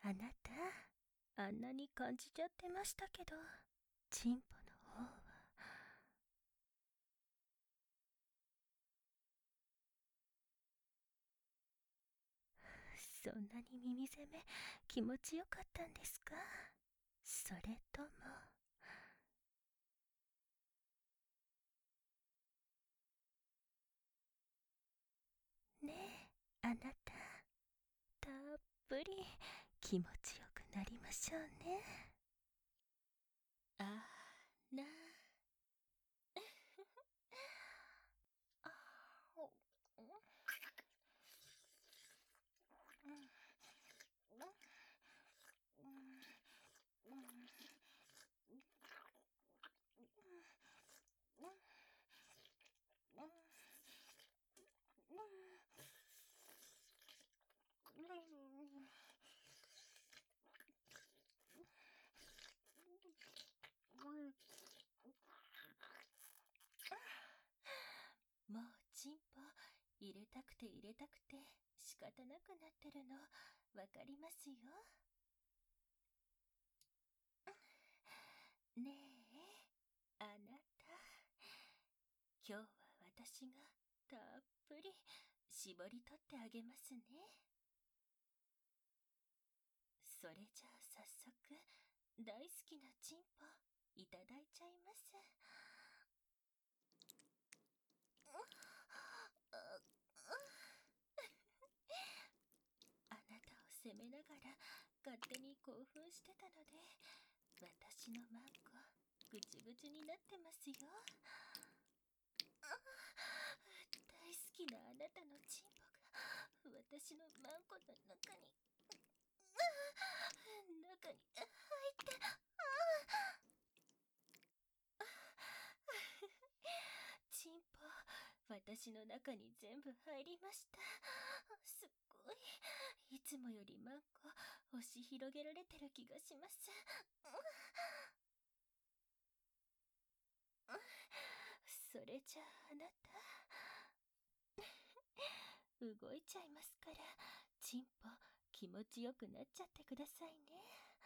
あなた、あんなに感じちゃってましたけど、チンポの方は。そんなに耳攻め気持ちよかったんですか？それとも。ねえ、あなた、たっぷり気持ちよくなりましょうね。あな。あおもうチンポ入れたくて入れたくて仕方なくなってるのわかりますよ。ねえ、あなた、今日は私がたっぷり絞り取ってあげますね。それじゃあ早速大好きなチンポいただいちゃいます。あなたを責めながら勝手に興奮してたので、私のマンコぐちぐちになってますよ。大好きなあなたのチンポが私のマンコの中に入ってチンポ私の中に全部入りました。すっごい、いつもよりマンコ押し広げられてる気がします。それじゃああなた動いちゃいますから、チンポ気持ちよくなっちゃってくださいね。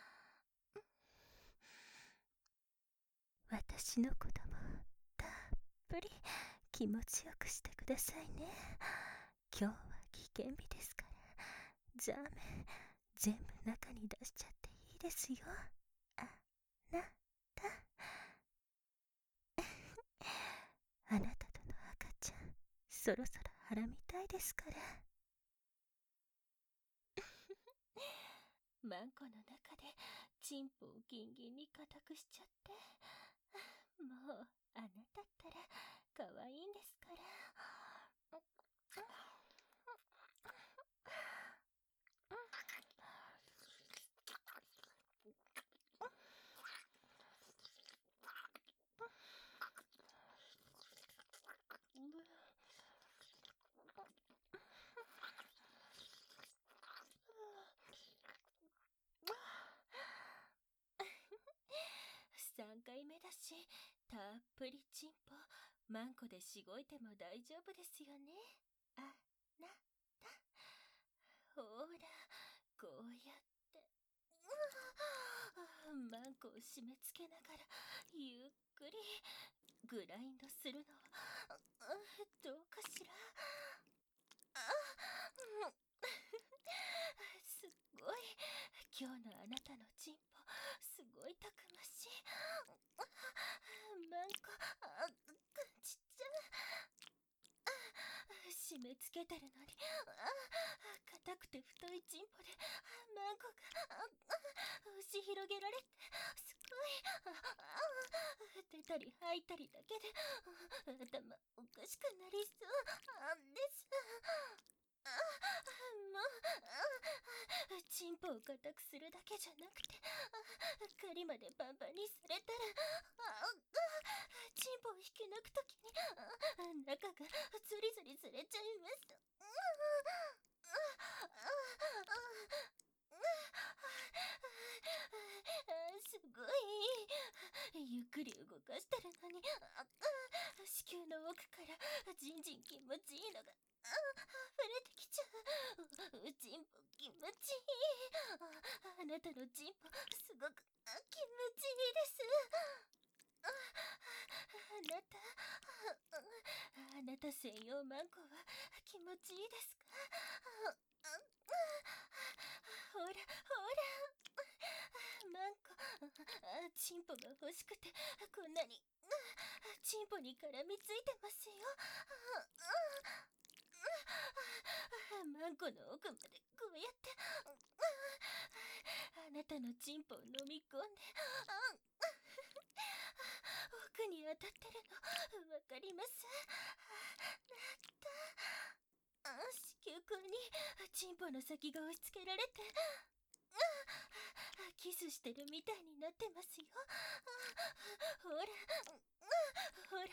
私の子供たっぷり気持ちよくしてくださいね。今日は危険日ですから、ザーメン全部中に出しちゃっていいですよ。あなたあなたとの赤ちゃんそろそろ腹みたいですから。マンコの中でチンポをギンギンに固くしちゃって、もうあなたったら可愛いんですから。3回目だし、たっぷりチンポマンコでしごいても大丈夫ですよね。あなた、ほらこうやってマンコを締め付けながらゆっくりグラインドするのはどうかしら。すっごい、今日のあなたのチンポすごいたくましい。マンコちっちゃ締め付けてるのに硬くて太いチンポでマンコが押し広げられて、すごい出たり吐いたりだけで頭おかしくなりそうです。もうチンポを硬くするだけじゃなくて狩りまでパンパンにされたらチンポを引き抜くときに中がズリズリずれちゃいます。すごいゆっくり動かしてるのに子宮の奥からじんじん気持ちいいのが溢れてきちゃう。チンポ気持ちいい。 なたのチンポすごく気持ちいいです。あなた専用マンコは気持ちいいですか？ほらほら、マンコ、チンポが欲しくてこんなにチンポに絡みついてますよ。マンコの奥までこうやってあなたのチンポを飲み込んで奥に当たってるのわかります？子宮口にチンポの先が押し付けられてキスしてるみたいになってますよ。ほらほらほらほら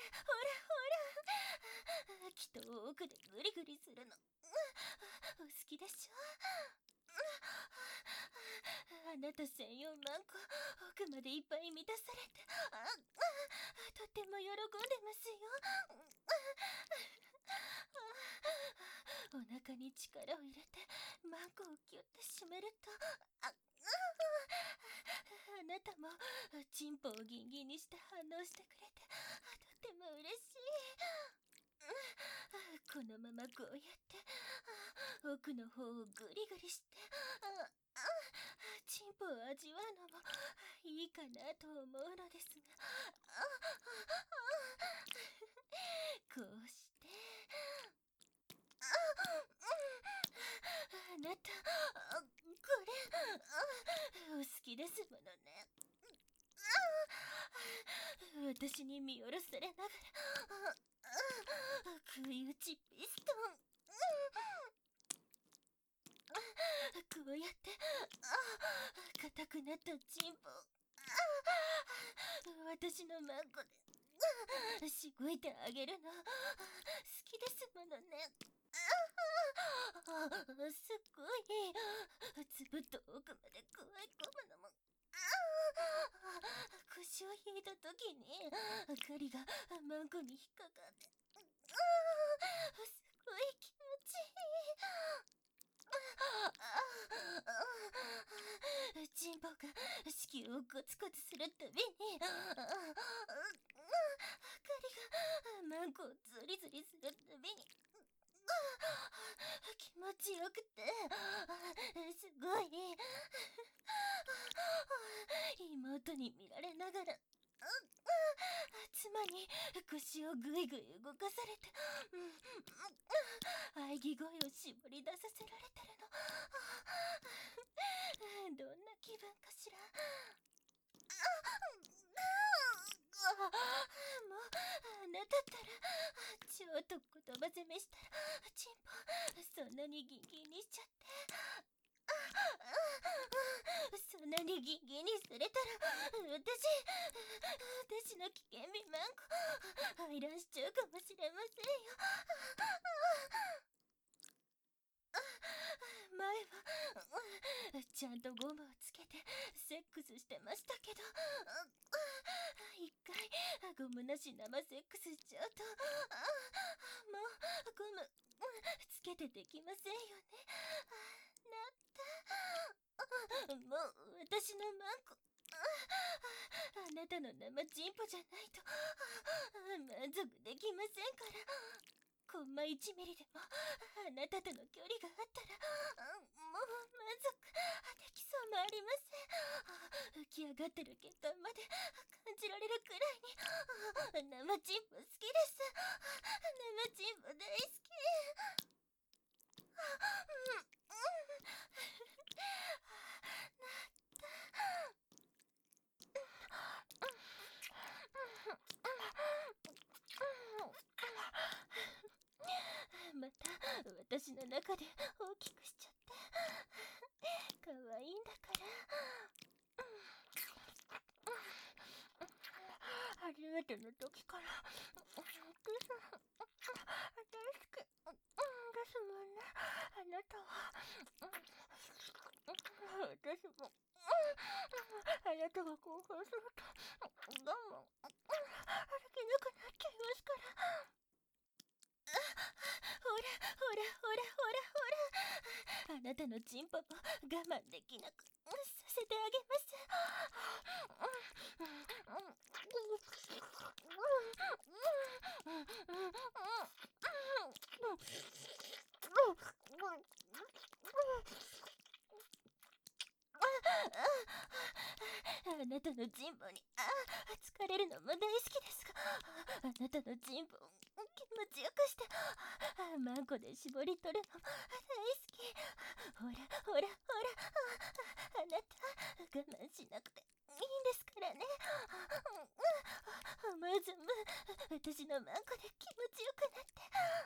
ほら、きっと奥でグリグリするのお好きでしょ？あなた専用マンコ奥までいっぱい満たされてとっても喜んでますよ。お腹に力を入れてマンコをギュッて締めるとあなたもチンポをギンギンにして反応してくれてとっても嬉しい。このままこうやって奥の方をグリグリしてチンポを味わうのもいいかなと思うのですがこうしてあなたこれお好きですものね。私に見下ろされながら食い打ちピストンこうやって硬くなったチンポ私のマンコでしごいてあげるの好きですものね。すっごいつぶっと奥まで加え込むのも腰を引いた時に針がマンコに引っかかってすごい気持ちいい。チンポが子宮をコツコツするたびに針がマンコをズリズリするたびに気持ちよくてすごい妹に見られながら妻に腰をぐいぐい動かされて喘ぎ声を絞り出させられてるのどんな気分かしら。もうあなたったらちょっと言葉攻めしたらチンポそんなにギンギンにしちゃってそんなにギンギンにされたら私の危険日マンコ排卵しちゃうかもしれませんよ。前はちゃんとゴムをつけてセックスしてましたけど一回ゴムなし生セックスしちゃうともうゴムつけてできませんよね。もう私のマンコあなたの生チンポじゃないと満足できませんから。コンマ1ミリでもあなたとの距離があったらもう満足できそうもありません。浮き上がってる血管まで感じられるくらいに生チンポ好きです。生チンポ大好き。また私の中で大きくしちゃって可愛いんだから。初めての時から大好きですもんね。あなたは私もあなたが興奮すると我慢できなくなっちゃいますから。ほらほらほらほらほらあなたのチンポも我慢できなくせてあげます。あなたの人望に疲れるのも大好きですが、あなたの人望を気持ちよくしてマンコで絞り取るのも大好き。ほらほらほら、あなた我慢しなくていいんですからね。思う存分私のマンコで気持ちよくなって。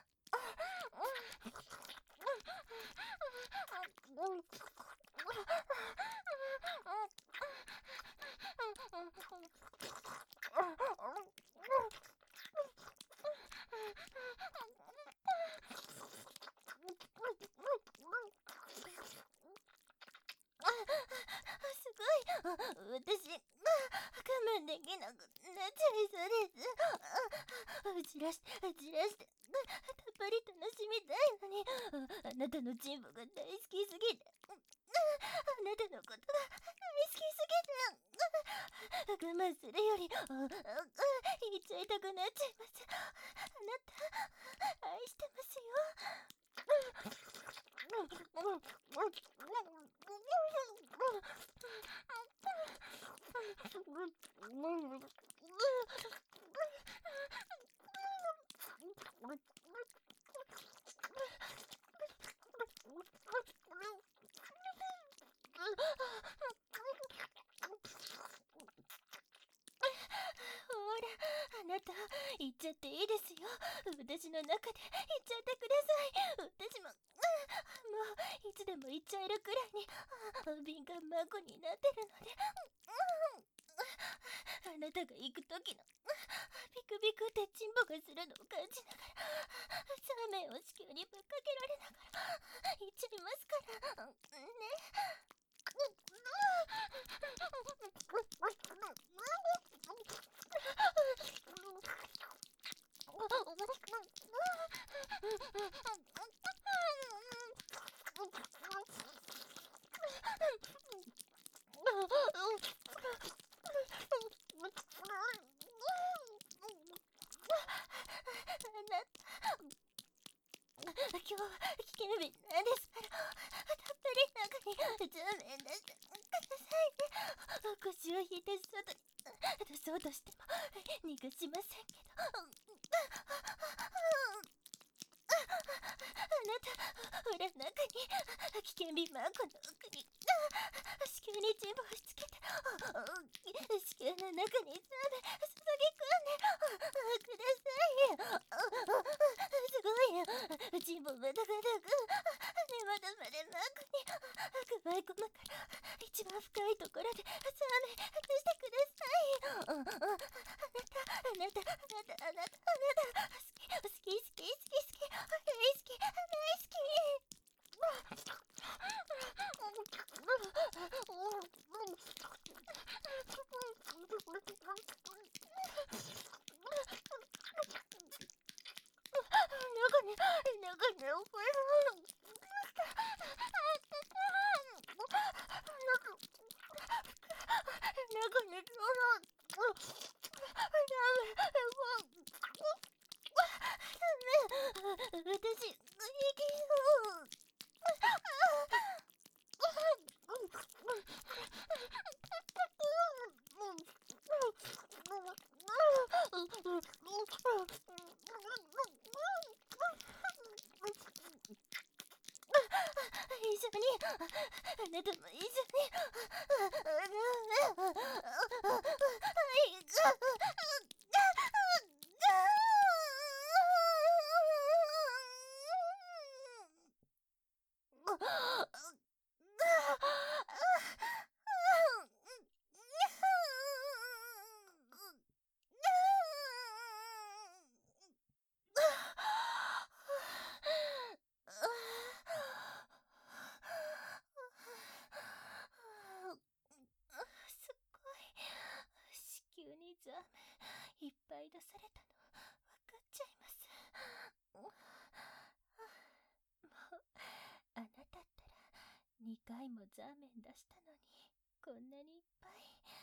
すごい、私我慢できなくなっちゃいそうです。じらしてじらしてたっぷり楽しみたいのに、あなたのチンポが大好きすぎて、あなたのことが大好きすぎて、我慢するより言っちゃいたくなっちゃいます。あなた愛してますよ。ほら、あなた言っちゃっていいですよ。私の中で言っちゃってください。私ももういつでも言っちゃえるくらいに敏感孫になってるので、あなたが行く時のビクビクってチンポがするのを感じながら、サーメンを子宮にぶっかけられながら行っちゃいますからね。今日は危険日なんですから、たっぷり中に10面出してくださいね。腰を引いて外に出そうとしても逃がしませんけど、あなた、ほら中に危険日マークの奥に子宮にチンポをしつけて、子宮の中にザーメン注ぎ込んでください。すごい、チンポがダカダカ根元までマークに加え込むから、一番深いところでザーメンしてください。あなた好き大好き。中にこれ中に私、息を。一緒に、あなたも一緒に、すっごい。子宮にザーメンいっぱい出されたの分かっちゃいます。もうあなたったら2回もザーメン出したのに。 こんなにいっぱい。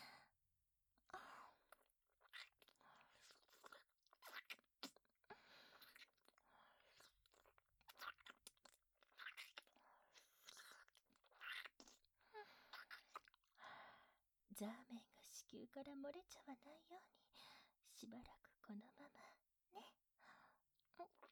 ザーメンが子宮から漏れちゃわないようにしばらくこのままね。